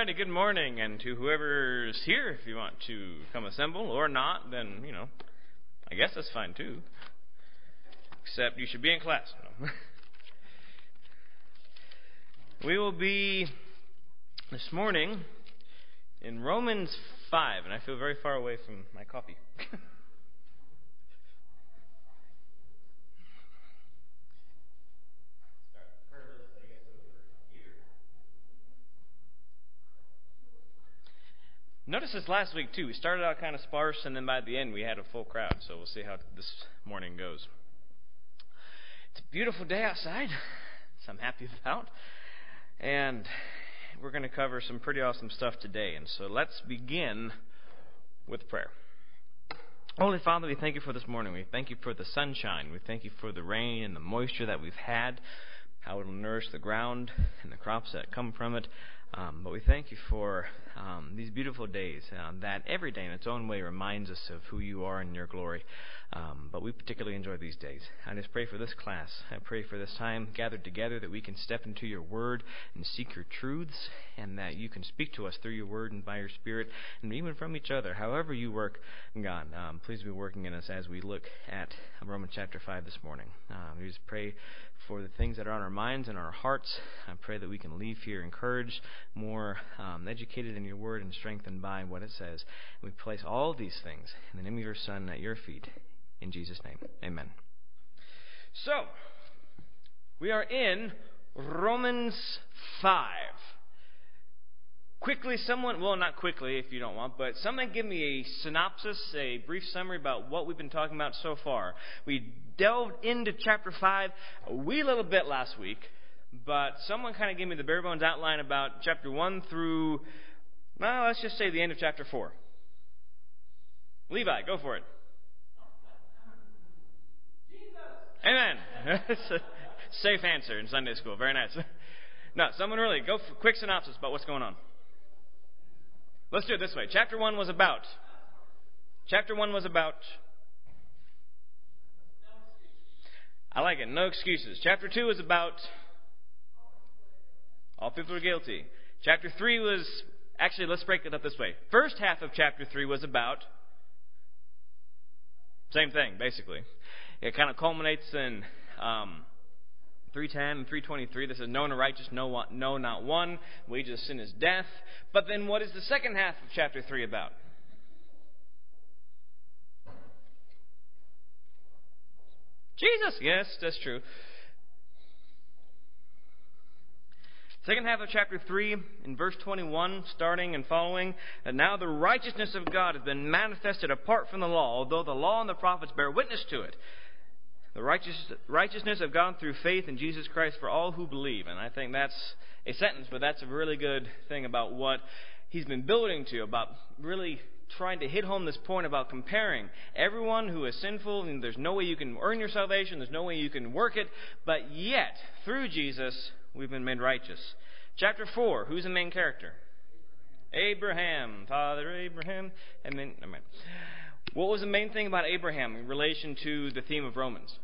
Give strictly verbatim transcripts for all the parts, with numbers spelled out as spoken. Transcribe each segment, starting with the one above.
Alrighty, good morning, and to whoever's here, if you want to come assemble, or not, then, you know, I guess that's fine too. Except you should be in class. No. We will be, this morning, in Romans five, and I feel very far away from my coffee. Notice this last week, too. We started out kind of sparse, and then by the end we had a full crowd. So we'll see how this morning goes. It's a beautiful day outside, so I'm happy about. And we're going to cover some pretty awesome stuff today. And so let's begin with prayer. Holy Father, we thank you for this morning. We thank you for the sunshine. We thank you for the rain and the moisture that we've had, how it will nourish the ground and the crops that come from it. Um, but we thank you for um, these beautiful days uh, that every day in its own way reminds us of who you are and your glory. Um, but we particularly enjoy these days. I just pray for this class. I pray for this time gathered together that we can step into your word and seek your truths, and that you can speak to us through your word and by your spirit, and even from each other. However you work, God, um, please be working in us as we look at Romans chapter five this morning. Uh, we just pray for the things that are on our minds and our hearts. I pray that we can leave here encouraged, more um, educated in your word, and strengthened by what it says. And we place all these things in the name of your Son at your feet. In Jesus' name, amen. So, we are in Romans five. Quickly, someone, well, not quickly if you don't want, but someone give me a synopsis, a brief summary about what we've been talking about so far. We delved into chapter five a wee little bit last week, but someone kind of gave me the bare bones outline about chapter one through, well, let's just say the end of chapter four. Levi, go for it. Amen. Safe answer in Sunday school. Very nice. No, someone really, go for quick synopsis about what's going on. Let's do it this way. Chapter one was about. Chapter one was about. I like it. No excuses. Chapter two was about. All people are guilty. Chapter three was, actually, let's break it up this way. First half of chapter three was about. Same thing, basically. It kind of culminates in um, three ten and three twenty-three. This is known and righteous, no, one, no, not one. Wages of sin is death. But then what is the second half of chapter three about? Jesus. Yes, that's true. Second half of chapter three, in verse twenty-one, starting and following, that now the righteousness of God has been manifested apart from the law, although the law and the prophets bear witness to it. The righteous, righteousness of God through faith in Jesus Christ for all who believe. And I think that's a sentence, but that's a really good thing about what he's been building to, about really trying to hit home this point about comparing everyone who is sinful, and there's no way you can earn your salvation, there's no way you can work it, but yet, through Jesus, we've been made righteous. Chapter four, who's the main character? Abraham. Father Abraham. And then, never mind. What was the main thing about Abraham in relation to the theme of Romans?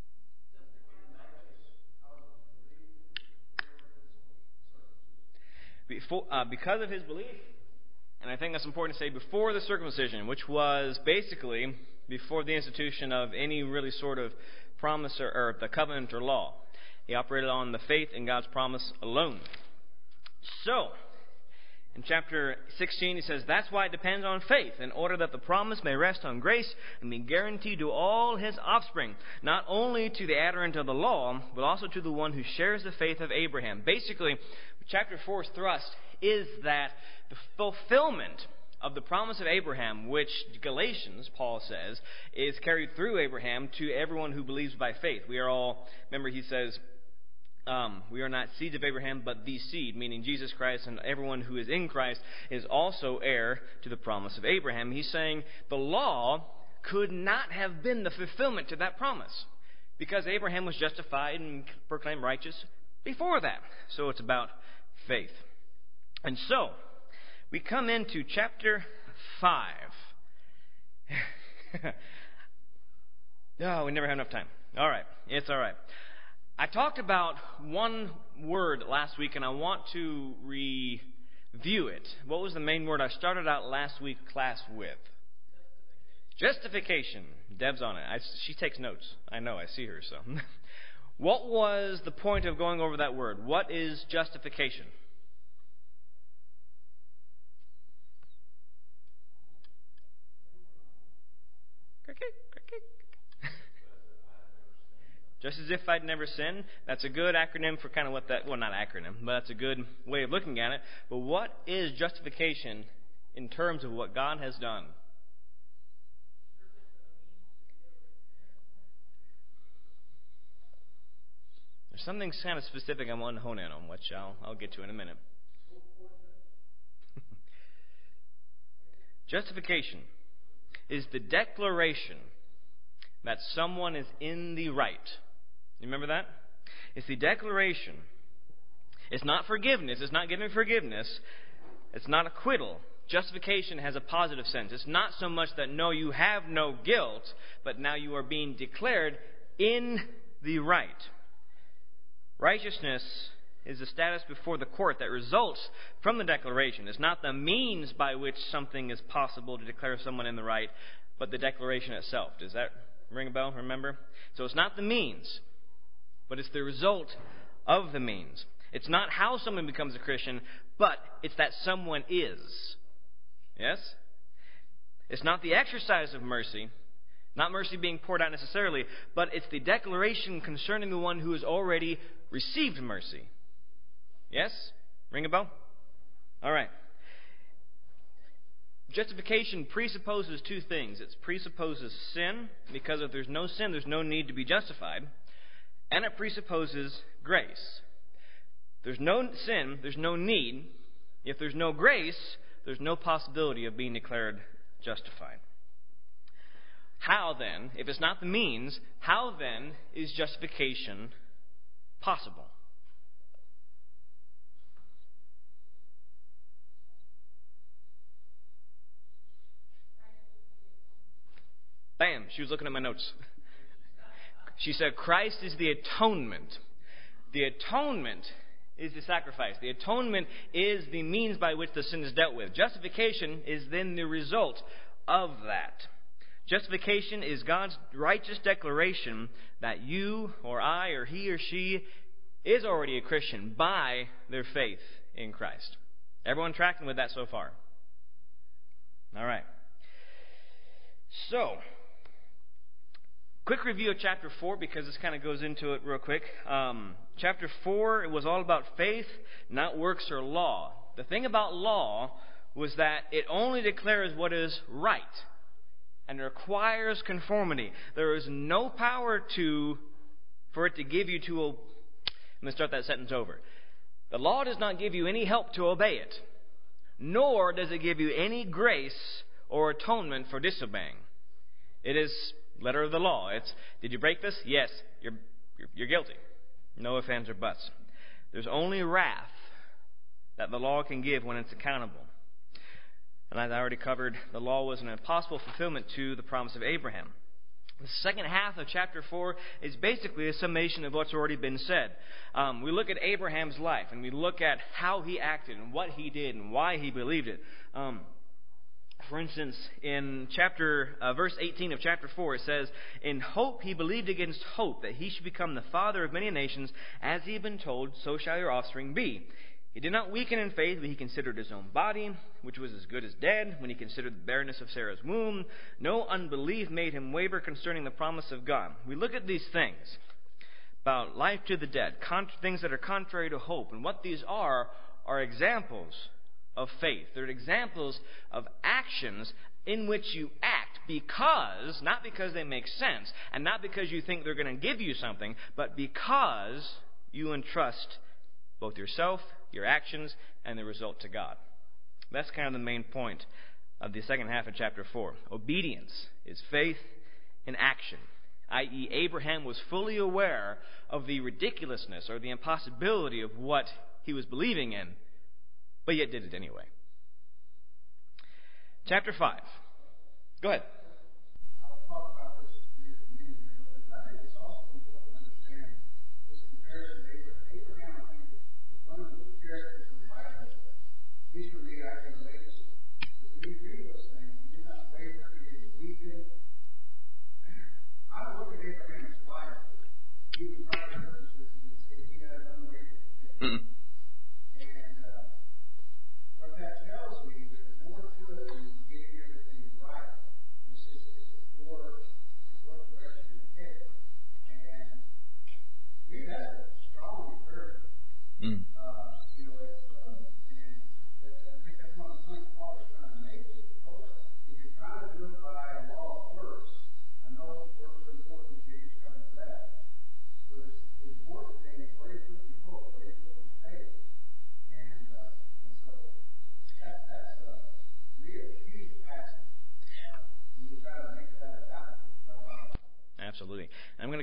Before, uh, because of his belief, and I think that's important to say, before the circumcision, which was basically before the institution of any really sort of promise or, or the covenant or law. He operated on the faith in God's promise alone. So, in chapter sixteen, he says, that's why it depends on faith, in order that the promise may rest on grace and be guaranteed to all his offspring, not only to the adherent of the law, but also to the one who shares the faith of Abraham. Basically, chapter four's thrust is that the fulfillment of the promise of Abraham, which Galatians, Paul says, is carried through Abraham to everyone who believes by faith. We are all, remember he says, Um, we are not seeds of Abraham, but the seed, meaning Jesus Christ, and everyone who is in Christ is also heir to the promise of Abraham. He's saying the law could not have been the fulfillment to that promise, because Abraham was justified and proclaimed righteous before that. So it's about faith. And so, we come into chapter five. No, we never have enough time. All right, it's all right. I talked about one word last week, and I want to view it. What was the main word I started out last week class with? Justification. Deb's on it. I, she takes notes. I know. I see her. So, what was the point of going over that word? What is justification? Just as if I'd never sinned. That's a good acronym for kind of what that, well, not acronym, but that's a good way of looking at it. But what is justification in terms of what God has done? There's something kind of specific I want to hone in on, which I'll, I'll get to in a minute. Justification is the declaration that someone is in the right. You remember that? It's the declaration. It's not forgiveness. It's not giving forgiveness. It's not acquittal. Justification has a positive sense. It's not so much that, no, you have no guilt, but now you are being declared in the right. Righteousness is the status before the court that results from the declaration. It's not the means by which something is possible to declare someone in the right, but the declaration itself. Does that ring a bell? Remember? So it's not the means, but it's the result of the means. It's not how someone becomes a Christian, but it's that someone is. Yes? It's not the exercise of mercy, not mercy being poured out necessarily, but it's the declaration concerning the one who has already received mercy. Yes? Ring a bell? All right. Justification presupposes two things. It presupposes sin, because if there's no sin, there's no need to be justified. And it presupposes grace. There's no sin, there's no need. If there's no grace, there's no possibility of being declared justified. How then, if it's not the means, how then is justification possible? Bam, she was looking at my notes. She said, Christ is the atonement. The atonement is the sacrifice. The atonement is the means by which the sin is dealt with. Justification is then the result of that. Justification is God's righteous declaration that you or I or he or she is already a Christian by their faith in Christ. Everyone tracking with that so far? All right. So, quick review of chapter four, because this kind of goes into it real quick. Um, chapter four, it was all about faith, not works or law. The thing about law was that it only declares what is right and requires conformity. There is no power to for it to give you to... Let me start that sentence over. The law does not give you any help to obey it, nor does it give you any grace or atonement for disobeying. It is letter of the law. It's, did you break this? Yes, you're, you're, you're guilty. No ifs, ands, or buts. There's only wrath that the law can give when it's accountable. And as I already covered, the law was an impossible fulfillment to the promise of Abraham. The second half of chapter four is basically a summation of what's already been said. Um, we look at Abraham's life, and we look at how he acted, and what he did, and why he believed it. Um, For instance, in chapter uh, verse eighteen of chapter four, it says, "In hope he believed against hope, that he should become the father of many nations, as he had been told, so shall your offspring be. He did not weaken in faith when he considered his own body, which was as good as dead, when he considered the barrenness of Sarah's womb. No unbelief made him waver concerning the promise of God." We look at these things about life to the dead, con- things that are contrary to hope, and what these are are examples of faith. They're examples of actions in which you act because, not because they make sense, and not because you think they're going to give you something, but because you entrust both yourself, your actions, and the result to God. That's kind of the main point of the second half of chapter four. Obedience is faith in action, that is, Abraham was fully aware of the ridiculousness or the impossibility of what he was believing in, but yet did it anyway. Chapter five. Go ahead. I'll talk about this in your community here a little bit, but I think it's also important to understand this comparison to Abraham. Abraham, I think, is one of the characters in the Bible that he's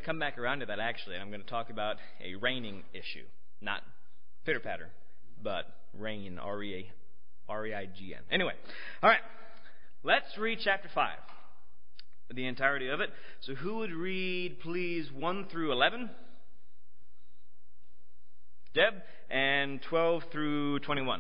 come back around to that, actually, and I'm going to talk about a raining issue. Not pitter-patter, but rain, R E I G N. Anyway, all right, let's read chapter five, the entirety of it. So who would read, please, one through eleven? Deb, and twelve through twenty-one.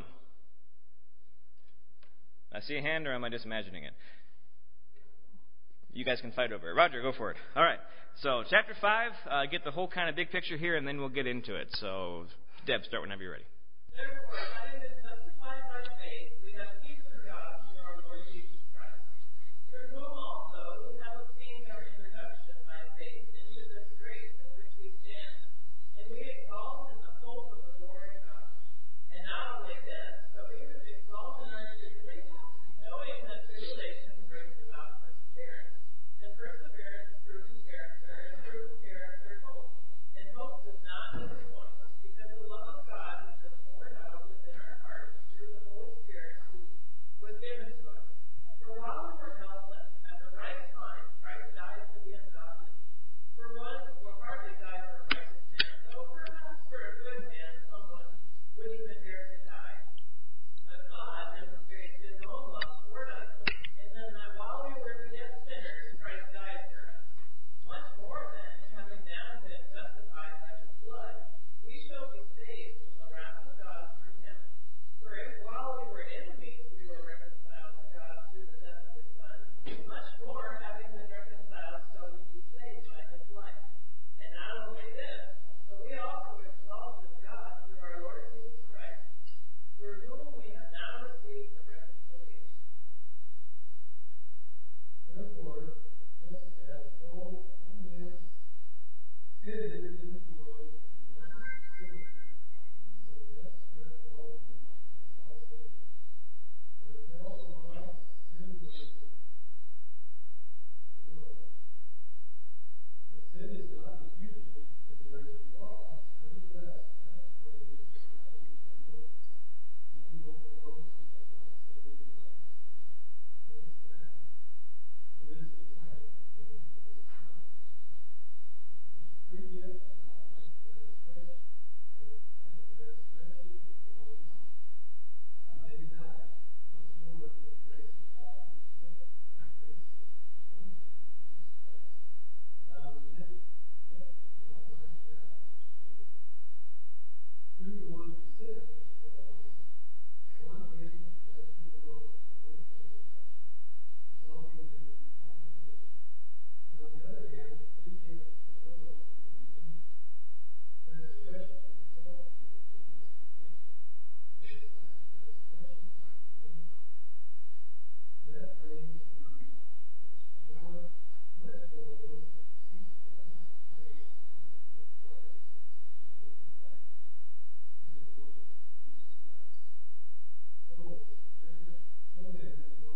I see a hand, or am I just imagining it? You guys can fight over it. Roger, go for it. All right. So, chapter five, uh, get the whole kind of big picture here, and then we'll get into it. So, Deb, start whenever you're ready. Therefore, having been justified by faith, we have peace with God through our Lord Jesus Christ, through whom also we have obtained our introduction by faith into this grace in which we stand, and we exalt in the hope of the glory of God. And not only this, but we exalt in our tribulation, knowing that tribulation brings about perseverance, and perseverance proven character, and proven character hope. And hope does not disappoint, because the love of God has been poured out within our hearts through the Holy Spirit who was given to us. For while we were helpless, at the right time Christ died for the ungodly. For one will hardly die for a righteous man, though perhaps for a good man someone would even dare to die. But God demonstrates His own love toward us, and then that while we were yet sinners, Christ died for us. Much more then, having now been justified by His blood, we shall be saved from the wrath of God through Him. For if while we were enemies we were reconciled to God through the death of His Son, much more, having been reconciled, shall we be saved by His life. And not only this, but we also exalt God through our Lord Jesus Christ, through whom we have now received the reconciliation. Therefore, just as though one man sinned into the world, and one man sinned, so death spread to all men, and all sinned. For it tells of us sin was the world. But sin is not immutable, because there is a law. Nevertheless, that phrase is not even noticed, even though for those who have not sinned in righteousness. What is that? Who is the type of him who was not? The free gift is not like transgression, or like the transgression of the ones who did die. Much more of the grace of God is given, and the grace of one man, Jesus Christ, abounds many. Yet it is not like that which came through the one who sinned, for one man led to the world for one transgression, resulting in condemnation. And on the other hand, the free gift arose from many transgressions, resulting in justification. For by transgression comes one death reigns through one, which more went for those who received the blessings of praise and the gift of righteousness and the gift of life through the Lord Jesus Christ. So, there, so then, that no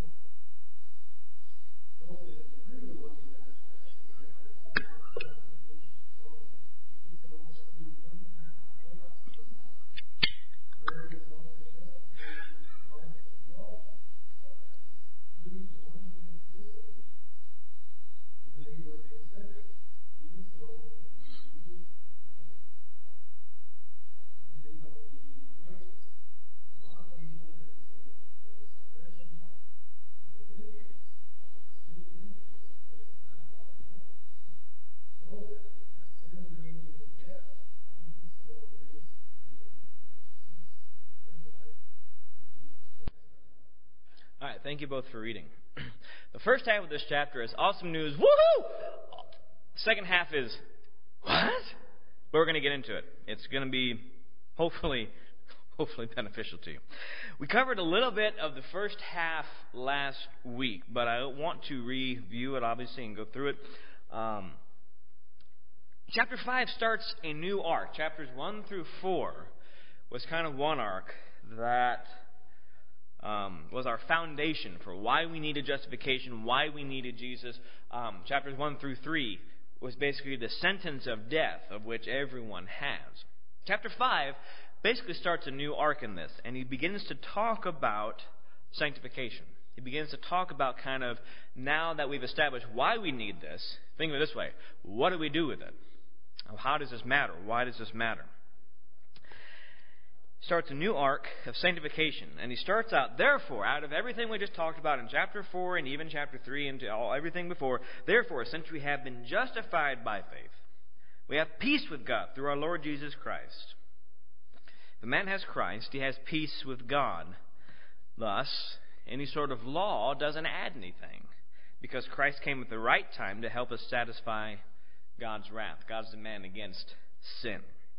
So then, through one transgression, we have received justification alone, even so through one act of righteousness, there resulted justification of life to all. For as through the one man's disobedience, the many were made sinners, even so through the obedience of one, the many shall be made righteous. The law came in so that the transgression of the increase, while the sin increased, grace abounded all the more. So then, as sin reigned in death, even so grace reigned in righteousness and eternal life through Jesus Christ our Lord. All right, thank you both for reading. The first half of this chapter is awesome news. Woohoo! The second half is, what? But we're going to get into it. It's going to be, hopefully, hopefully beneficial to you. We covered a little bit of the first half last week, but I want to review it, obviously, and go through it. Um, chapter five starts a new arc. Chapters one through four was kind of one arc that um, was our foundation for why we needed justification, why we needed Jesus. Um, chapters one through three was basically the sentence of death of which everyone has. Chapter five basically starts a new arc in this, and he begins to talk about sanctification. he begins to talk about kind of, now that we've established why we need this, think of it this way: what do we do with it? How does this matter? Why does this matter? Starts a new arc of sanctification. And he starts out, therefore, out of everything we just talked about in chapter four and even chapter three and all, everything before, therefore, since we have been justified by faith, we have peace with God through our Lord Jesus Christ. If a man has Christ, he has peace with God. Thus, any sort of law doesn't add anything, because Christ came at the right time to help us satisfy God's wrath, God's demand against sin.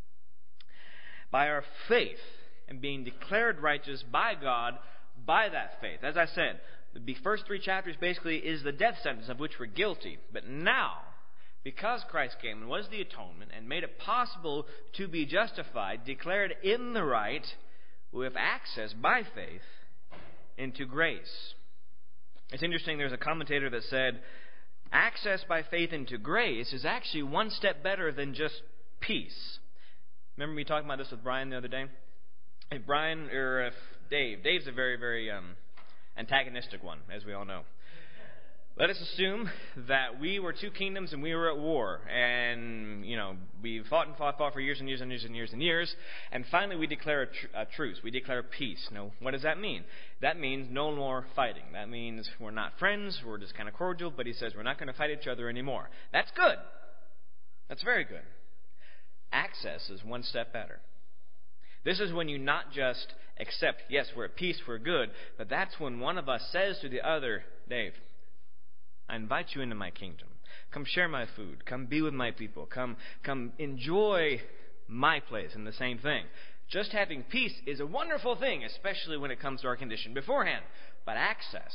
By our faith and being declared righteous by God by that faith. As I said, the first three chapters basically is the death sentence of which we're guilty. But now, because Christ came and was the atonement and made it possible to be justified, declared in the right, we have access by faith into grace. It's interesting, there's a commentator that said, access by faith into grace is actually one step better than just peace. Remember me talking about this with Brian the other day? If Brian, or if Dave, Dave's a very, very um, antagonistic one, as we all know. Let us assume that we were two kingdoms and we were at war. And, you know, we fought and fought, fought for years and years and years and years and years. And finally we declare a, tr- a truce. We declare peace. Now, what does that mean? That means no more fighting. That means we're not friends. We're just kind of cordial. But he says we're not going to fight each other anymore. That's good. That's very good. Access is one step better. This is when you not just accept, yes, we're at peace, we're good, but that's when one of us says to the other, Dave, I invite you into my kingdom. Come share my food. Come be with my people. Come, come enjoy my place. And the same thing. Just having peace is a wonderful thing, especially when it comes to our condition beforehand. But access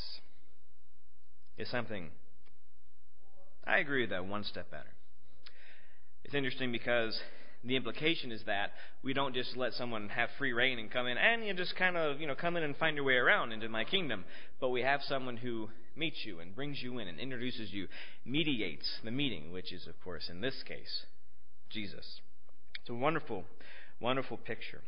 is something, I agree with that, one step better. It's interesting because the implication is that we don't just let someone have free reign and come in and you just kind of, you know, come in and find your way around into my kingdom. But we have someone who meets you and brings you in and introduces you, mediates the meeting, which is, of course, in this case, Jesus. It's a wonderful, wonderful picture.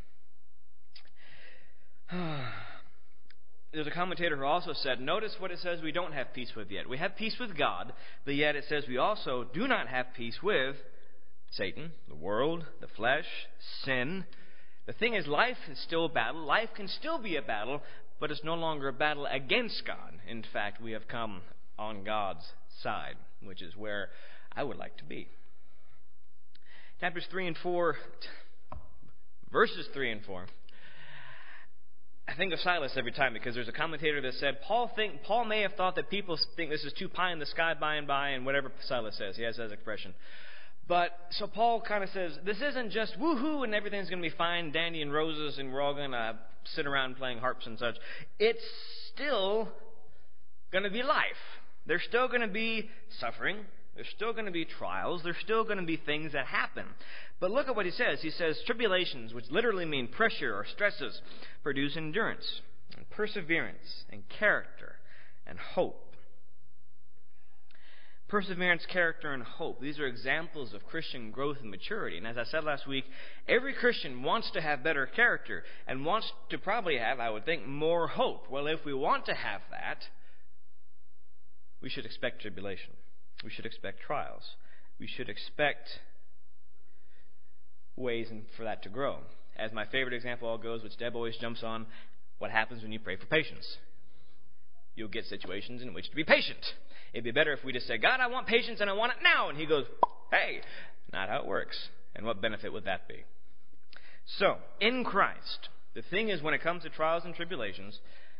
There's a commentator who also said, notice what it says we don't have peace with yet. We have peace with God, but yet it says we also do not have peace with Satan, the world, the flesh, sin. The thing is, life is still a battle. Life can still be a battle, but it's no longer a battle against God. In fact, we have come on God's side, which is where I would like to be. Chapters three and four, verses three and four. I think of Silas every time because there's a commentator that said Paul think Paul may have thought that people think this is too pie in the sky by and by, and whatever Silas says, he has that expression. But, so Paul kind of says, this isn't just woohoo and everything's going to be fine, dandy and roses, and we're all going to sit around playing harps and such. It's still going to be life. There's still going to be suffering. There's still going to be trials. There's still going to be things that happen. But look at what he says. He says, tribulations, which literally mean pressure or stresses, produce endurance and perseverance and character and hope. Perseverance, character, and hope. These are examples of Christian growth and maturity. And as I said last week, every Christian wants to have better character and wants to probably have, I would think, more hope. Well, if we want to have that, we should expect tribulation. We should expect trials. We should expect ways for that to grow. As my favorite example all goes, which Deb always jumps on, what happens when you pray for patience? You'll get situations in which to be patient. It'd be better if we just say, God, I want patience and I want it now. And he goes, hey, not how it works. And what benefit would that be? So, in Christ, the thing is when it comes to trials and tribulations,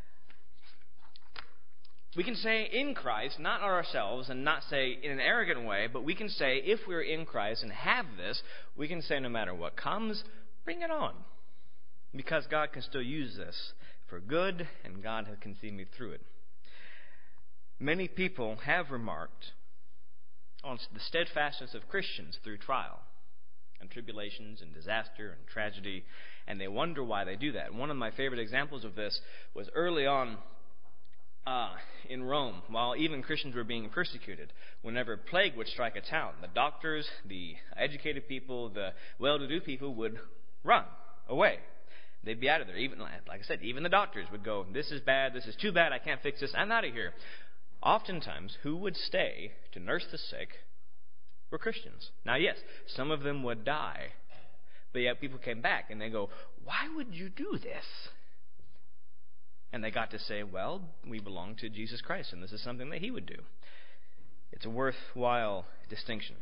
we can say in Christ, not ourselves, and not say in an arrogant way, but we can say if we're in Christ and have this, we can say no matter what comes, bring it on. Because God can still use this for good, and God can see me through it. Many people have remarked on the steadfastness of Christians through trial and tribulations and disaster and tragedy, and they wonder why they do that. One of my favorite examples of this was early on uh, in Rome, while even Christians were being persecuted. Whenever plague would strike a town, the doctors, the educated people, the well-to-do people would run away. They'd be out of there. Even, like I said, even the doctors would go, this is bad, this is too bad, I can't fix this, I'm out of here. Oftentimes, who would stay to nurse the sick were Christians. Now, yes, some of them would die, but yet people came back and they go, why would you do this? And they got to say, well, we belong to Jesus Christ, and this is something that he would do. It's a worthwhile distinction.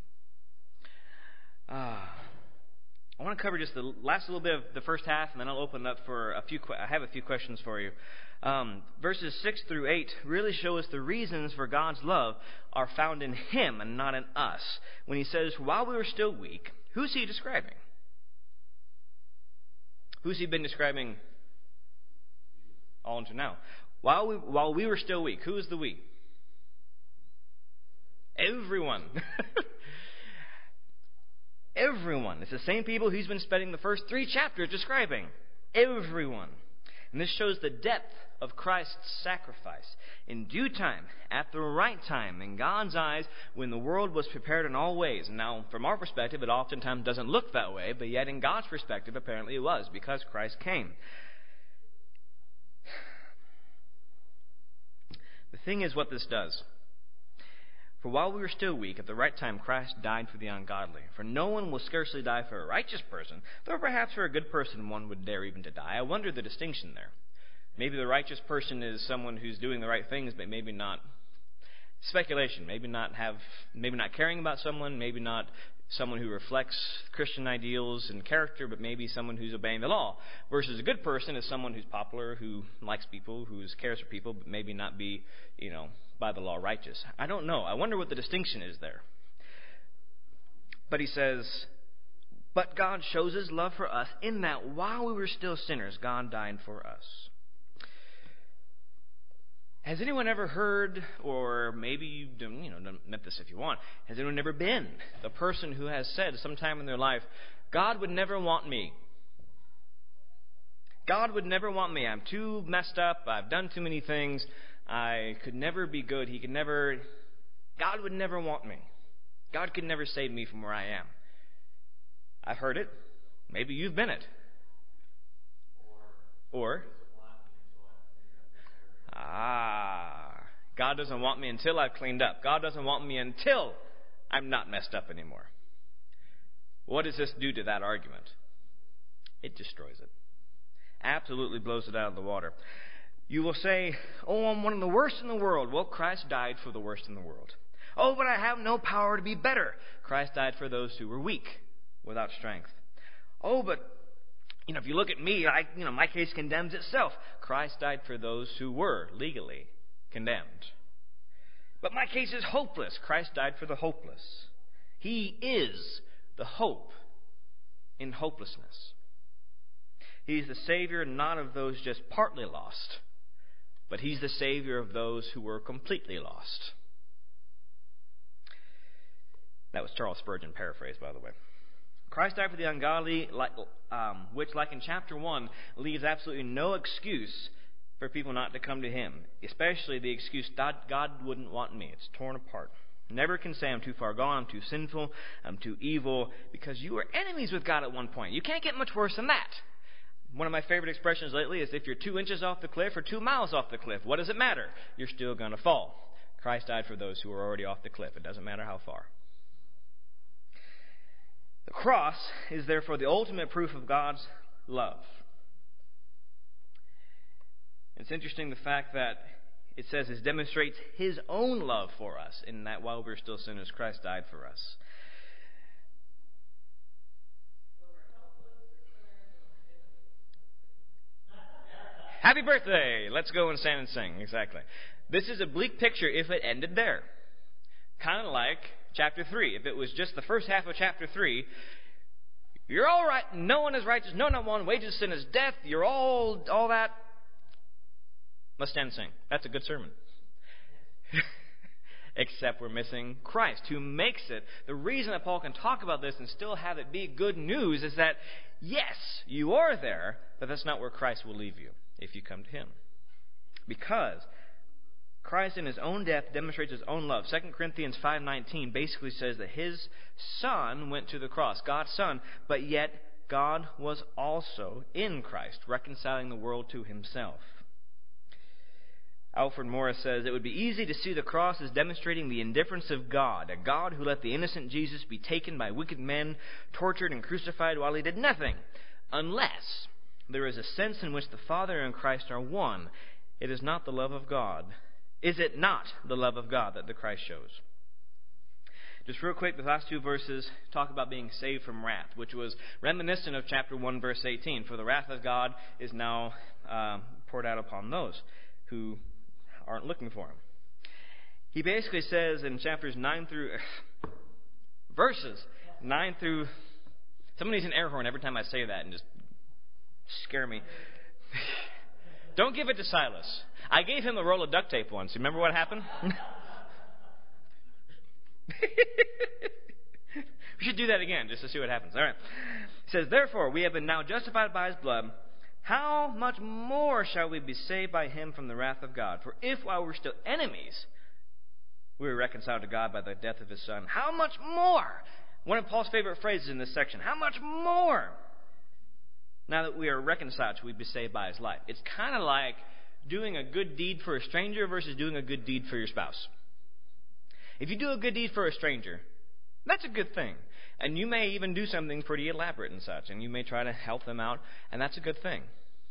Ah. I want to cover just the last little bit of the first half, and then I'll open up for a few. I have a few questions for you. Um, verses six through eight really show us the reasons for God's love are found in Him and not in us. When He says, "While we were still weak," who's He describing? Who's He been describing all until now? While we while we were still weak, who is the we? Everyone. Everyone. It's the same people He's been spending the first three chapters describing. Everyone. And this shows the depth of Christ's sacrifice. In due time, at the right time, in God's eyes, when the world was prepared in all ways. And now, from our perspective, it oftentimes doesn't look that way, but yet in God's perspective, apparently it was, because Christ came. The thing is what this does. For while we were still weak, at the right time Christ died for the ungodly. For no one will scarcely die for a righteous person, though perhaps for a good person one would dare even to die. I wonder the distinction there. Maybe the righteous person is someone who's doing the right things, but maybe not. Speculation. Maybe not have, maybe not caring about someone, maybe not someone who reflects Christian ideals and character, but maybe someone who's obeying the law. Versus a good person is someone who's popular, who likes people, who cares for people, but maybe not be, you know, by the law righteous. I don't know. I wonder what the distinction is there. But he says, but God shows His love for us in that while we were still sinners, God died for us. Has anyone ever heard, or maybe you don't, you know, don't admit this if you want, has anyone ever been the person who has said sometime in their life, God would never want me. God would never want me. I'm too messed up. I've done too many things. I could never be good. He could never, God would never want me. God could never save me from where I am. I've heard it. Maybe you've been it. Or, ah, God doesn't want me until I've cleaned up. God doesn't want me until I'm not messed up anymore. What does this do to that argument? It destroys it. Absolutely blows it out of the water. You will say, oh, I'm one of the worst in the world. Well, Christ died for the worst in the world. Oh, but I have no power to be better. Christ died for those who were weak, without strength. Oh, but, you know, if you look at me, I, you know, my case condemns itself. Christ died for those who were legally condemned. But my case is hopeless. Christ died for the hopeless. He is the hope in hopelessness. He's the Savior not of those just partly lost, but He's the Savior of those who were completely lost. That was Charles Spurgeon paraphrased, by the way. Christ died for the ungodly, like, um, which, like in chapter one, leaves absolutely no excuse for people not to come to Him, especially the excuse, God, God wouldn't want me. It's torn apart. Never can say I'm too far gone, I'm too sinful, I'm too evil, because you were enemies with God at one point. You can't get much worse than that. One of my favorite expressions lately is if you're two inches off the cliff or two miles off the cliff, what does it matter? You're still going to fall. Christ died for those who are already off the cliff. It doesn't matter how far. The cross is therefore the ultimate proof of God's love. It's interesting the fact that it says it demonstrates His own love for us, in that while we're still sinners, Christ died for us. Happy birthday! Let's go and stand and sing. Exactly. This is a bleak picture if it ended there. Kind of like chapter three. If it was just the first half of chapter three, you're all right. No one is righteous. No, not one. Wages of sin is death. You're all, all that. Let's stand and sing. That's a good sermon. Except we're missing Christ, who makes it. The reason that Paul can talk about this and still have it be good news is that, yes, you are there, but that's not where Christ will leave you if you come to Him. Because Christ in His own death demonstrates His own love. Second Corinthians five nineteen basically says that His Son went to the cross, God's Son, but yet God was also in Christ, reconciling the world to himself. Alfred Morris says, it would be easy to see the cross as demonstrating the indifference of God, a God who let the innocent Jesus be taken by wicked men, tortured and crucified while he did nothing, unless there is a sense in which the Father and Christ are one. It is not the love of God. Is it not the love of God that the Christ shows? Just real quick, the last two verses talk about being saved from wrath, which was reminiscent of chapter one, verse eighteen. For the wrath of God is now uh, poured out upon those who aren't looking for him. He basically says in chapters nine through verses nine through. Someone needs an air horn every time I say that and just scare me. Don't give it to Silas. I gave him a roll of duct tape once. Remember what happened? We should do that again just to see what happens. All right. It says, therefore, we have been now justified by his blood. How much more shall we be saved by him from the wrath of God? For if while we're still enemies, we were reconciled to God by the death of his Son, how much more? One of Paul's favorite phrases in this section. How much more? Now that we are reconciled, shall we be saved by his life? It's kind of like doing a good deed for a stranger versus doing a good deed for your spouse. If you do a good deed for a stranger, that's a good thing. And you may even do something pretty elaborate and such, and you may try to help them out, and that's a good thing.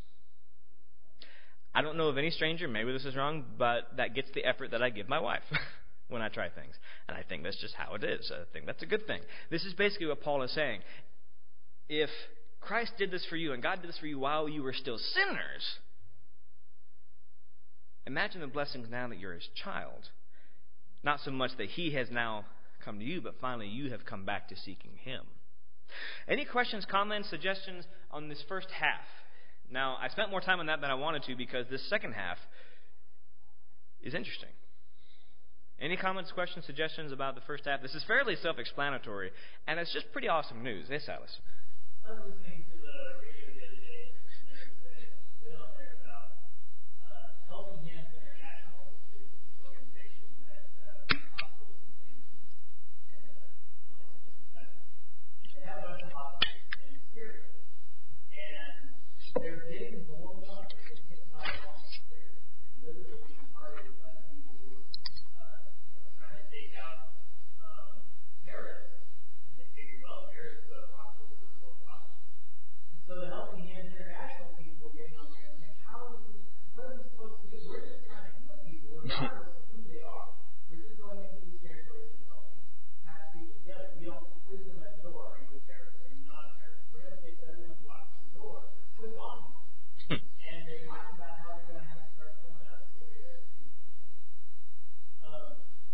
I don't know of any stranger, maybe this is wrong, but that gets the effort that I give my wife when I try things. And I think that's just how it is. I think that's a good thing. This is basically what Paul is saying. If Christ did this for you, and God did this for you while you were still sinners, imagine the blessings now that you're his child. Not so much that he has now come to you, but finally you have come back to seeking him. Any questions, comments, suggestions on this first half? Now, I spent more time on that than I wanted to because this second half is interesting. Any comments, questions, suggestions about the first half? This is fairly self-explanatory, and it's just pretty awesome news. Hey, Silas. I was listening to the radio the other day, and there's a bit on there about uh, Helping Hands International, which is an organization that uh, hospitals and things in, uh, in different countries. They have a bunch of hospitals in Syria, and they're getting blown up. They're getting hit by bombs. They're, they're literally being targeted by the people who are uh, you know, trying to take out um, terrorists. And they figure, well, terrorists go to hospitals as well as hospitals. And so the Helping Hands International people are getting on there and saying, how are we, what are we supposed to do? We're just trying to heal people regardless of who they are. We're just going into these territories and helping patch people together. We don't quiz them at the door. Are you a terrorist? Are you not a terrorist? We're going to say to everyone who walks through the door, quit on them. And they're talking about how they're going to have to start pulling out of Syria as things change. Um,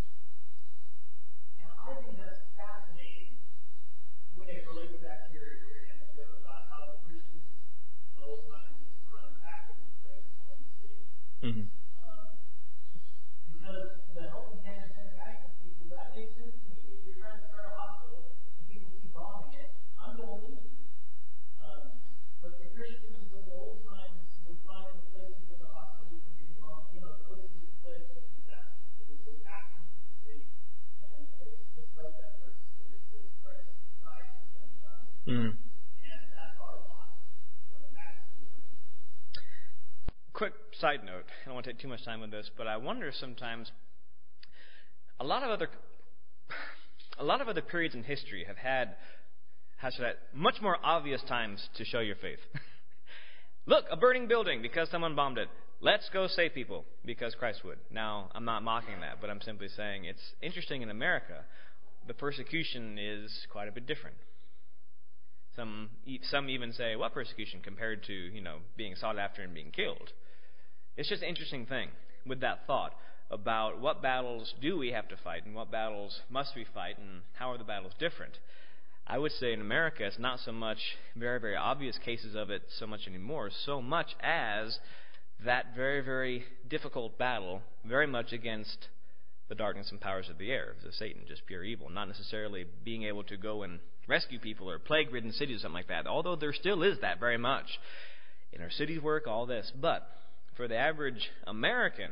and I think that's fascinating when it relates back to your, your anecdote about how the Christians in the old times used to run back and play in the city. Mm-hmm. Um, because the Helping Hands International people, that makes sense to me. If you're trying to start a hospital and people keep bombing it, I'm going to leave. Um, but the Christians of the old times would find the places where the hospitals were getting bombed, you know, the places with the plague and disasters. They would go back into the city, and it's just like that verse where it says Christ died for the ungodly. Mm. And that's our lot. Going back to the city. Quick side note. I don't want to take too much time with this, but I wonder sometimes a lot of other a lot of other periods in history have had how should I much more obvious times to show your faith. Look, a burning building because someone bombed it. Let's go save people because Christ would. Now, I'm not mocking that, but I'm simply saying it's interesting in America. The persecution is quite a bit different. Some some even say, what persecution compared to, you know, being sought after and being killed? It's just an interesting thing with that thought about what battles do we have to fight and what battles must we fight and how are the battles different. I would say in America it's not so much very, very obvious cases of it so much anymore, so much as that very, very difficult battle very much against the darkness and powers of the air, of Satan, just pure evil, not necessarily being able to go and rescue people or plague-ridden cities or something like that, although there still is that very much. In our cities work, all this. But for the average American,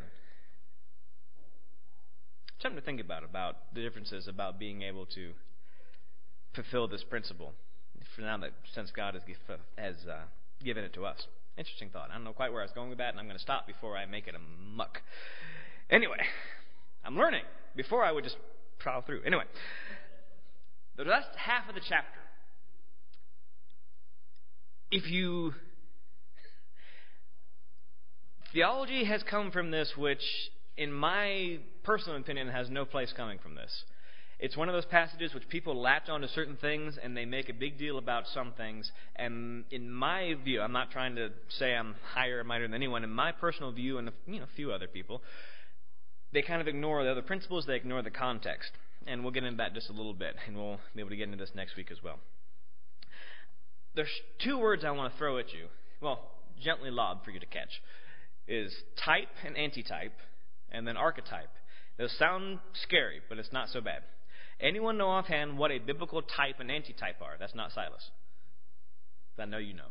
something to think about, about the differences about being able to fulfill this principle. for now that since God has, has uh, given it to us. Interesting thought. I don't know quite where I was going with that, and I'm going to stop before I make it a muck. Anyway, I'm learning before I would just plow through. Anyway, the last half of the chapter. If you... Theology has come from this, which, in my personal opinion, has no place coming from this. It's one of those passages which people latch onto certain things and they make a big deal about some things. And in my view, I'm not trying to say I'm higher or mightier than anyone. In my personal view, and you know, a few other people, they kind of ignore the other principles. They ignore the context. And we'll get into that just a little bit, and we'll be able to get into this next week as well. There's two words I want to throw at you. Well, gently lob for you to catch. Is type and antitype, and then archetype. Those sound scary, but it's not so bad. Anyone know offhand what a biblical type and antitype are? That's not Silas. I know you know.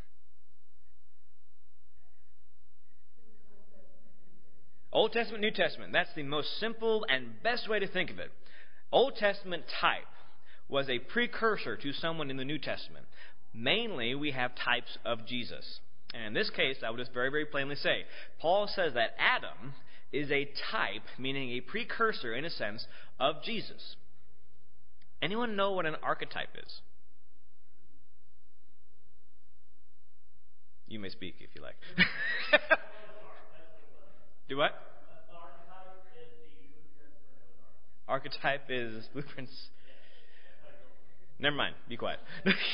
Old Testament, New Testament. That's the most simple and best way to think of it. Old Testament type was a precursor to someone in the New Testament. Mainly, we have types of Jesus. And in this case, I would just very, very plainly say, Paul says that Adam is a type, meaning a precursor, in a sense, of Jesus. Anyone know what an archetype is? You may speak if you like. Do what? Archetype is blueprints. Never mind. Be quiet.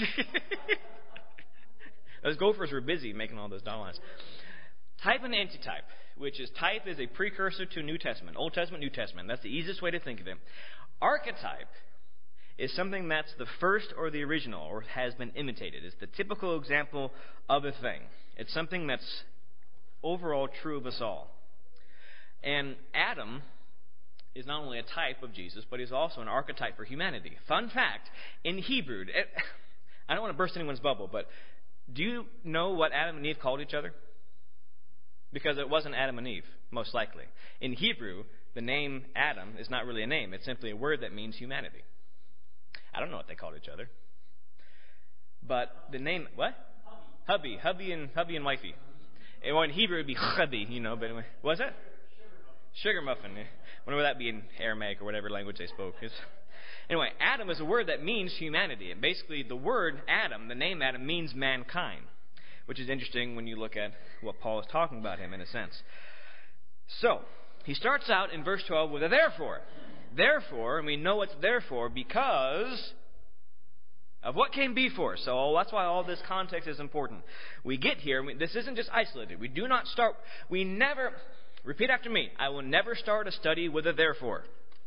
Those gophers were busy making all those dot lines. Type and antitype, which is type is a precursor to New Testament. Old Testament, New Testament. That's the easiest way to think of it. Archetype is something that's the first or the original or has been imitated. It's the typical example of a thing. It's something that's overall true of us all. And Adam is not only a type of Jesus, but he's also an archetype for humanity. Fun fact, in Hebrew, it, I don't want to burst anyone's bubble, but do you know what Adam and Eve called each other? Because it wasn't Adam and Eve, most likely. In Hebrew, the name Adam is not really a name. It's simply a word that means humanity. I don't know what they called each other. But the name, what? Hubby. Hubby, hubby and hubby and wifey. Well, in Hebrew, it would be hubby, you know, but anyway. What was that? Sugar muffin. I wonder what that would be in Aramaic or whatever language they spoke. It's, anyway, Adam is a word that means humanity. And basically, the word Adam, the name Adam, means mankind. Which is interesting when you look at what Paul is talking about him in a sense. So, he starts out in verse twelve with a therefore. Therefore, and we know it's therefore because of what came before. So that's why all this context is important. We get here, we, this isn't just isolated. We do not start, we never, repeat after me, I will never start a study with a therefore.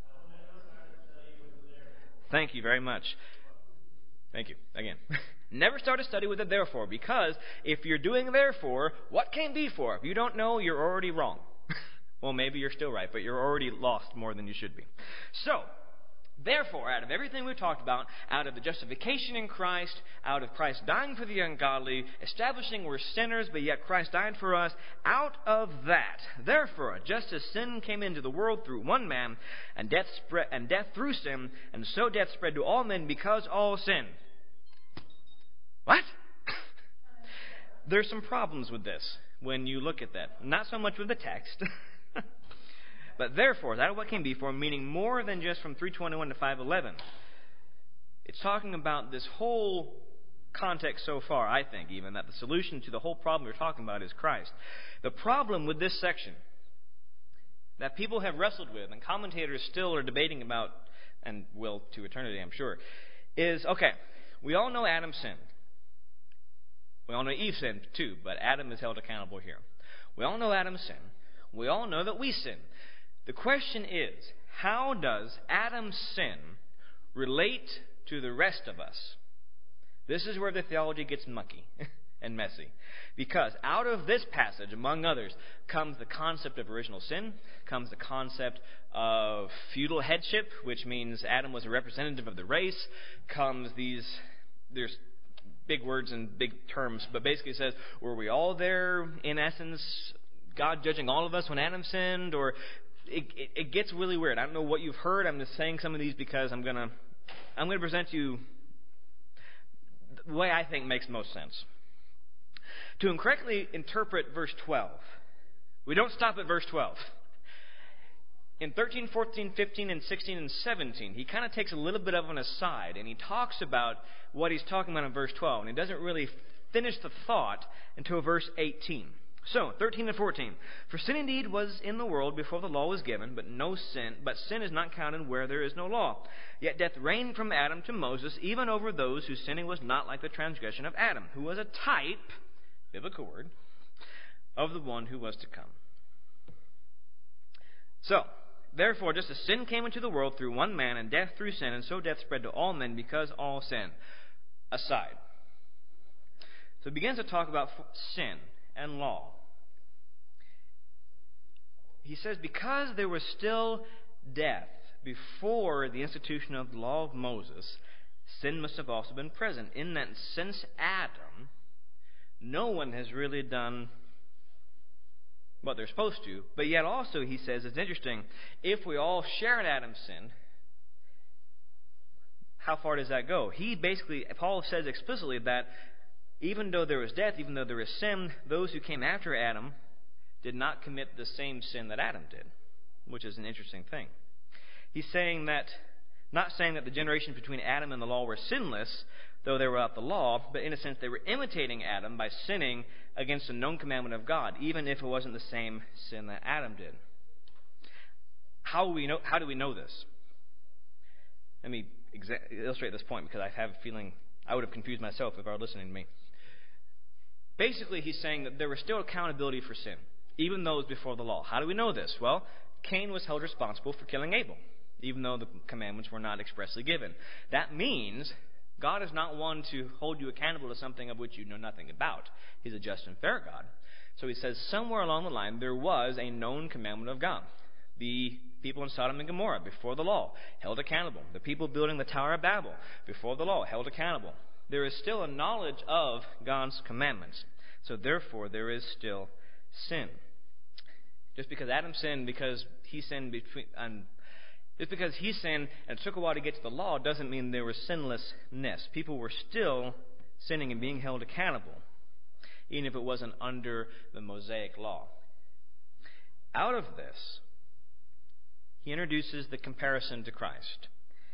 Thank you very much. Thank you. Again. Never start a study with a therefore, because if you're doing therefore, what came before? If you don't know, you're already wrong. Well, maybe you're still right, but you're already lost more than you should be. So, therefore, out of everything we've talked about, out of the justification in Christ, out of Christ dying for the ungodly, establishing we're sinners, but yet Christ died for us, out of that, therefore, just as sin came into the world through one man, and death spread, and death through sin, and so death spread to all men because all sin. What? There's some problems with this when you look at that. Not so much with the text. But therefore, that is what came before, meaning more than just from three twenty-one to five eleven. It's talking about this whole context so far, I think, even, that the solution to the whole problem we're talking about is Christ. The problem with this section that people have wrestled with, and commentators still are debating about, and will to eternity, I'm sure, is, okay, we all know Adam sinned. We all know Eve sinned too, but Adam is held accountable here. We all know Adam sinned. We all know that we sin. The question is, how does Adam's sin relate to the rest of us? This is where the theology gets mucky and messy. Because out of this passage, among others, comes the concept of original sin, comes the concept of feudal headship, which means Adam was a representative of the race, comes these, there's big words and big terms, but basically it says, were we all there, in essence, God judging all of us when Adam sinned? Or it, it, it gets really weird. I don't know what you've heard. I'm just saying some of these because I'm going to I'm going to present you the way I think makes most sense. To incorrectly interpret verse twelve, we don't stop at verse twelve. In thirteen, fourteen, fifteen, and sixteen, and seventeen, he kind of takes a little bit of an aside, and he talks about what he's talking about in verse twelve, and he doesn't really finish the thought until verse eighteen. So, thirteen and fourteen. For sin indeed was in the world before the law was given, but no sin, but sin is not counted where there is no law. Yet death reigned from Adam to Moses, even over those whose sinning was not like the transgression of Adam, who was a type, biblical word, of the one who was to come. So, therefore, just as sin came into the world through one man, and death through sin, and so death spread to all men because all sin. Aside. So he begins to talk about sin and law. He says, because there was still death before the institution of the law of Moses, sin must have also been present. In that since Adam, no one has really done what they're supposed to. But yet also, he says, it's interesting, if we all share in Adam's sin, how far does that go? He basically, Paul says explicitly that even though there was death, even though there was sin, those who came after Adam did not commit the same sin that Adam did, which is an interesting thing. He's saying that, not saying that the generations between Adam and the law were sinless, though they were without the law, but in a sense they were imitating Adam by sinning against a known commandment of God, even if it wasn't the same sin that Adam did. How do we know, how do we know this? Let me exa- illustrate this point, because I have a feeling I would have confused myself if I were listening to me. Basically, he's saying that there was still accountability for sin, even though it was before the law. How do we know this? Well, Cain was held responsible for killing Abel, even though the commandments were not expressly given. That means God is not one to hold you accountable to something of which you know nothing about. He's a just and fair God. So he says somewhere along the line there was a known commandment of God. The people in Sodom and Gomorrah, before the law, held accountable. The people building the Tower of Babel, before the law, held accountable. There is still a knowledge of God's commandments. So therefore, there is still sin. Just because Adam sinned, because he sinned between, and just because he sinned and it took a while to get to the law, doesn't mean there was sinlessness. People were still sinning and being held accountable, even if it wasn't under the Mosaic law. Out of this, he introduces the comparison to Christ.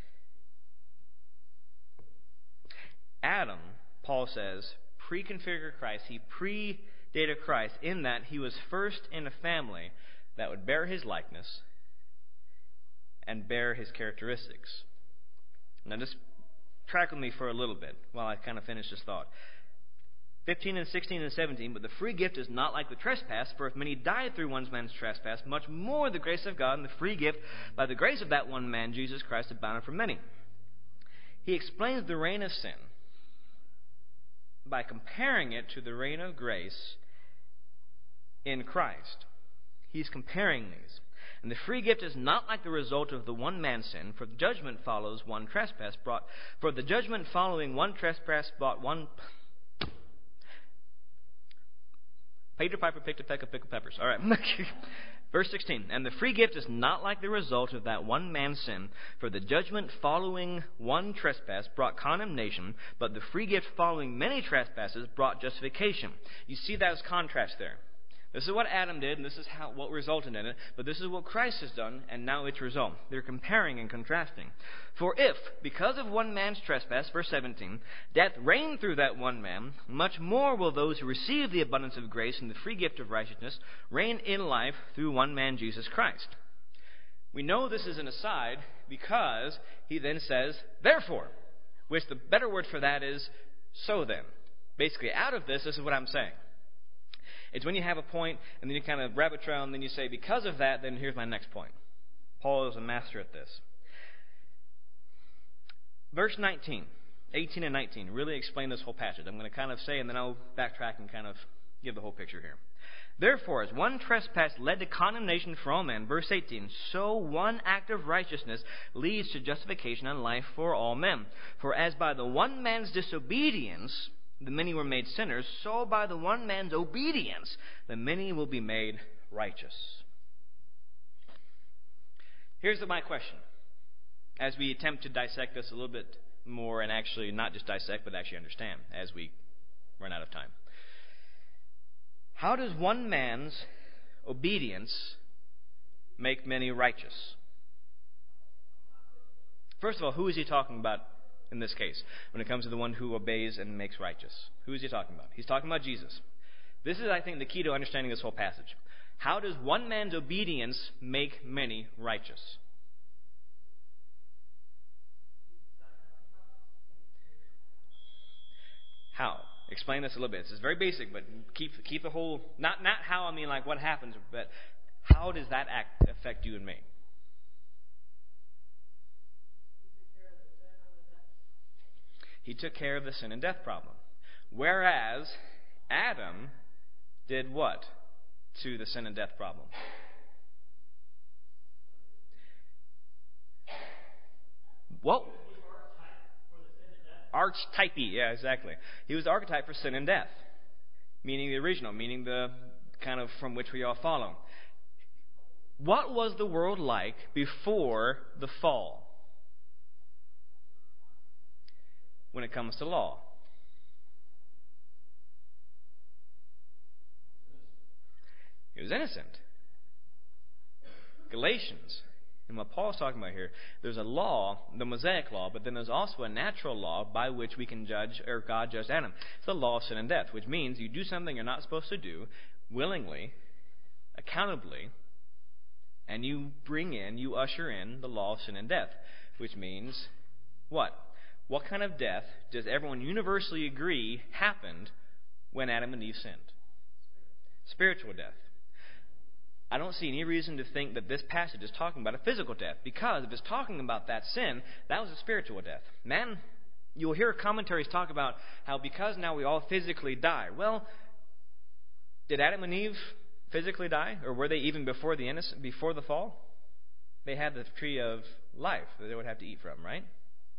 Adam, Paul says, pre-configured Christ. He predated Christ in that he was first in a family that would bear his likeness and bear his characteristics. Now just track with me for a little bit while I kind of finish this thought. fifteen and sixteen and seventeen, but the free gift is not like the trespass, for if many died through one man's trespass, much more the grace of God and the free gift by the grace of that one man, Jesus Christ, abounded for many. He explains the reign of sin by comparing it to the reign of grace in Christ. He's comparing these. And the free gift is not like the result of the one man's sin, for the judgment follows one trespass brought. For the judgment following one trespass brought one. Peter Piper picked a peck of pickled peppers. All right. Verse sixteen. And the free gift is not like the result of that one man's sin, for the judgment following one trespass brought condemnation, but the free gift following many trespasses brought justification. You see that as contrast there. This is what Adam did, and this is how what resulted in it, but this is what Christ has done, and now its result. They're comparing and contrasting. For if, because of one man's trespass, verse seventeen, death reigned through that one man, much more will those who receive the abundance of grace and the free gift of righteousness reign in life through one man, Jesus Christ. We know this is an aside because he then says, therefore, which the better word for that is, so then. Basically, out of this, this is what I'm saying. It's when you have a point, and then you kind of rabbit trail, and then you say, because of that, then here's my next point. Paul is a master at this. Verse nineteen, eighteen and nineteen, really explain this whole passage. I'm going to kind of say, and then I'll backtrack and kind of give the whole picture here. Therefore, as one trespass led to condemnation for all men, verse eighteen, so one act of righteousness leads to justification and life for all men. For as by the one man's disobedience the many were made sinners, so by the one man's obedience the many will be made righteous. Here's my question, as we attempt to dissect this a little bit more and actually not just dissect, but actually understand as we run out of time. How does one man's obedience make many righteous? First of all, who is he talking about in this case when it comes to the one who obeys and makes righteous? Who is he talking about? He's talking about Jesus. This is, I think, the key to understanding this whole passage. How does one man's obedience make many righteous? How? Explain this a little bit. This is very basic, but keep keep the whole, not, not how, I mean like what happens, but how does that act affect you and me? He took care of the sin and death problem. Whereas Adam did what to the sin and death problem? What? Archetype, yeah, exactly. He was the archetype for sin and death, meaning the original, meaning the kind of from which we all follow. What was the world like before the fall when it comes to law? It was innocent. Galatians. And what Paul's talking about here, there's a law, the Mosaic law, but then there's also a natural law by which we can judge, or God judged Adam. It's the law of sin and death, which means you do something you're not supposed to do, willingly, accountably, and you bring in, you usher in the law of sin and death, which means what? What kind of death does everyone universally agree happened when Adam and Eve sinned? Spiritual death. I don't see any reason to think that this passage is talking about a physical death, because if it's talking about that sin, that was a spiritual death. Man, you'll hear commentaries talk about how because now we all physically die. Well, did Adam and Eve physically die, or were they even before the innocent, before the fall? They had the tree of life that they would have to eat from, right?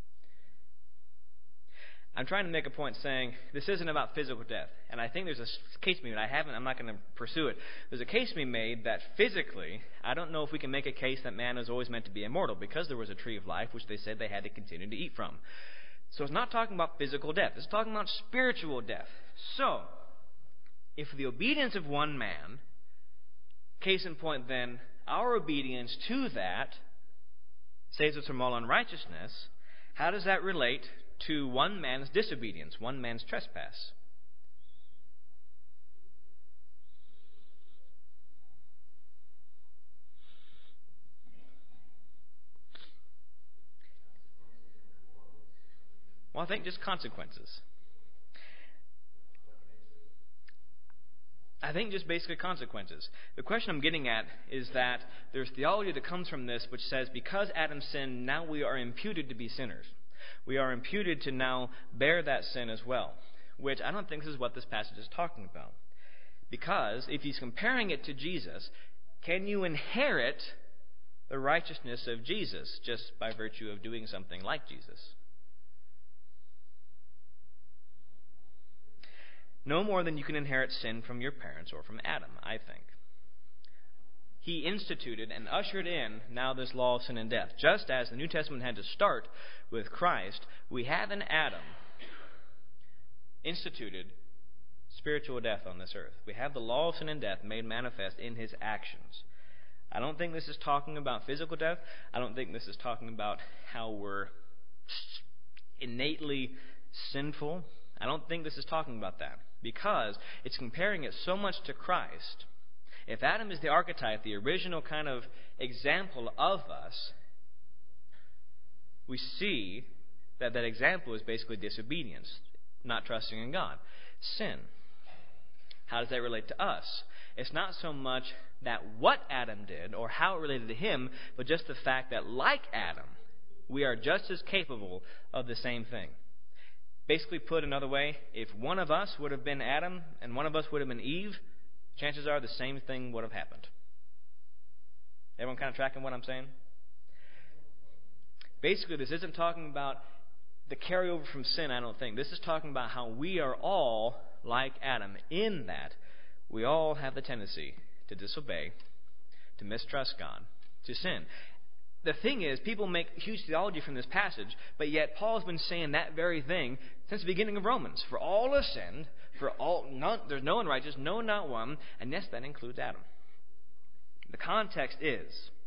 I'm trying to make a point saying this isn't about physical death. And I think there's a case being made. I haven't, I'm not going to pursue it. There's a case being made that physically, I don't know if we can make a case that man was always meant to be immortal because there was a tree of life which they said they had to continue to eat from. So it's not talking about physical death. It's talking about spiritual death. So, if the obedience of one man, case in point then, our obedience to that saves us from all unrighteousness, how does that relate to one man's disobedience, one man's trespass? Well, I think just consequences. I think just basically consequences. The question I'm getting at is that there's theology that comes from this which says because Adam sinned, now we are imputed to be sinners. We are imputed to now bear that sin as well, which I don't think this is what this passage is talking about. Because if he's comparing it to Jesus, can you inherit the righteousness of Jesus just by virtue of doing something like Jesus? No more than you can inherit sin from your parents or from Adam, I think. He instituted and ushered in now this law of sin and death. Just as the New Testament had to start with Christ, we have in Adam instituted spiritual death on this earth. We have the law of sin and death made manifest in his actions. I don't think this is talking about physical death. I don't think this is talking about how we're innately sinful. I don't think this is talking about that, because it's comparing it so much to Christ. If Adam is the archetype, the original kind of example of us, we see that that example is basically disobedience, not trusting in God. Sin. How does that relate to us? It's not so much that what Adam did or how it related to him, but just the fact that like Adam, we are just as capable of the same thing. Basically put another way, if one of us would have been Adam and one of us would have been Eve, chances are the same thing would have happened. Everyone kind of tracking what I'm saying? Basically, this isn't talking about the carryover from sin, I don't think. This is talking about how we are all like Adam, in that we all have the tendency to disobey, to mistrust God, to sin. the thing is, people make huge theology from this passage, but yet Paul's been saying that very thing since the beginning of Romans. For all have sinned, for all none, there's no one righteous, no, not one, and yes, that includes Adam. The context is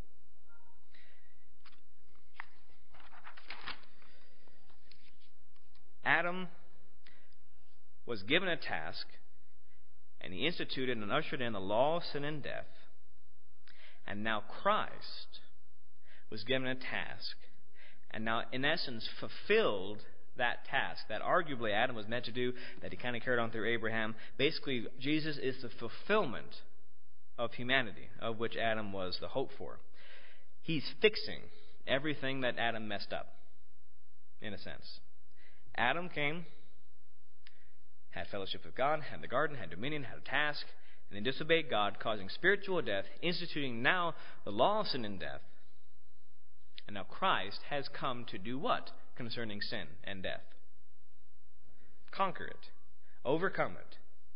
Adam was given a task, and he instituted and ushered in the law of sin and death, and now Christ was given a task, and now, in essence, fulfilled that task that arguably Adam was meant to do, that he kind of carried on through Abraham. Basically, Jesus is the fulfillment of humanity, of which Adam was the hope for. He's fixing everything that Adam messed up, in a sense. Adam came, had fellowship with God, had the garden, had dominion, had a task, and then disobeyed God, causing spiritual death, instituting now the law of sin and death. And now Christ has come to do what concerning sin and death? Conquer it. Overcome it.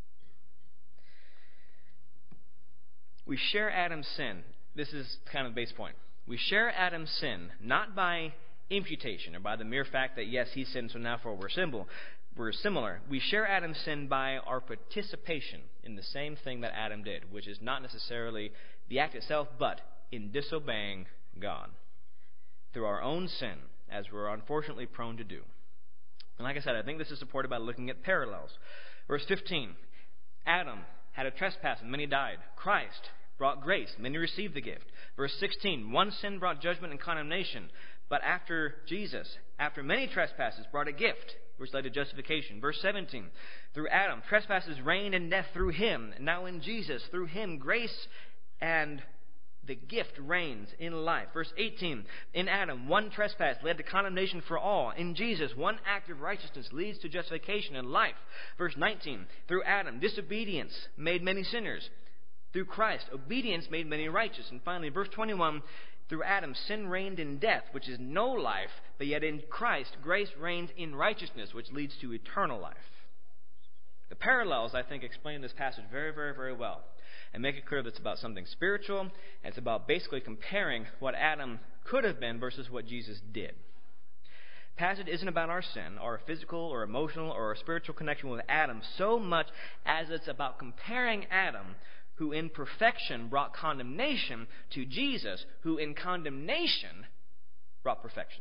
We share Adam's sin. This is kind of the base point. We share Adam's sin not by imputation or by the mere fact that, yes, he sinned, so now we're simple. We're similar. We share Adam's sin by our participation in the same thing that Adam did, which is not necessarily the act itself, but in disobeying God through our own sin, as we're unfortunately prone to do. And like I said, I think this is supported by looking at parallels. Verse fifteen, Adam had a trespass and many died. Christ brought grace, many received the gift. Verse sixteen, one sin brought judgment and condemnation, but after Jesus, after many trespasses, brought a gift, which led to justification. Verse seventeen, through Adam, trespasses reigned and death through him. And now in Jesus, through him, grace and the gift reigns in life. Verse eighteen, in Adam, one trespass led to condemnation for all. In Jesus, one act of righteousness leads to justification and life. Verse nineteen, through Adam, disobedience made many sinners. Through Christ, obedience made many righteous. And finally, verse twenty-one, through Adam, sin reigned in death, which is no life, but yet in Christ, grace reigns in righteousness, which leads to eternal life. The parallels, I think, explain this passage very, very, very well and make it clear that it's about something spiritual, and it's about basically comparing what Adam could have been versus what Jesus did. The passage isn't about our sin, or a physical or emotional or a spiritual connection with Adam so much as it's about comparing Adam, who in perfection brought condemnation, to Jesus, who in condemnation brought perfection.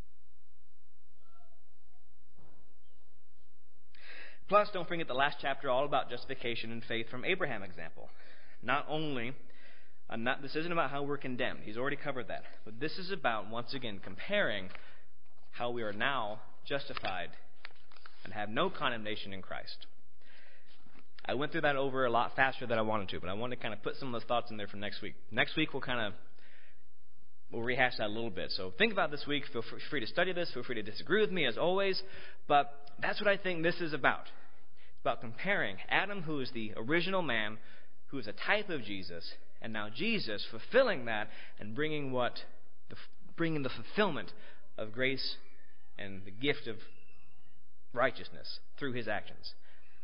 Plus, don't forget the last chapter, all about justification and faith from Abraham example. Not only, uh, not, this isn't about how we're condemned. He's already covered that. But this is about, once again, comparing how we are now justified and have no condemnation in Christ. I went through that over a lot faster than I wanted to, but I want to kind of put some of those thoughts in there for next week. Next week we'll kind of we'll rehash that a little bit. So think about this week. Feel free to study this. Feel free to disagree with me as always. But that's what I think this is about. It's about comparing Adam, who is the original man, who is a type of Jesus, and now Jesus fulfilling that and bringing what the, bringing the fulfillment of grace and the gift of righteousness through his actions.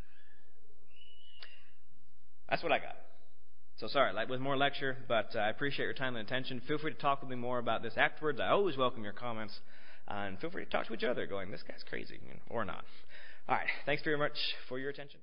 That's what I got. So sorry, like with more lecture, but uh, I appreciate your time and attention. Feel free to talk with me more about this afterwards. I always welcome your comments. Uh, and feel free to talk to each other going, this guy's crazy, you know, or not. All right, thanks very much for your attention.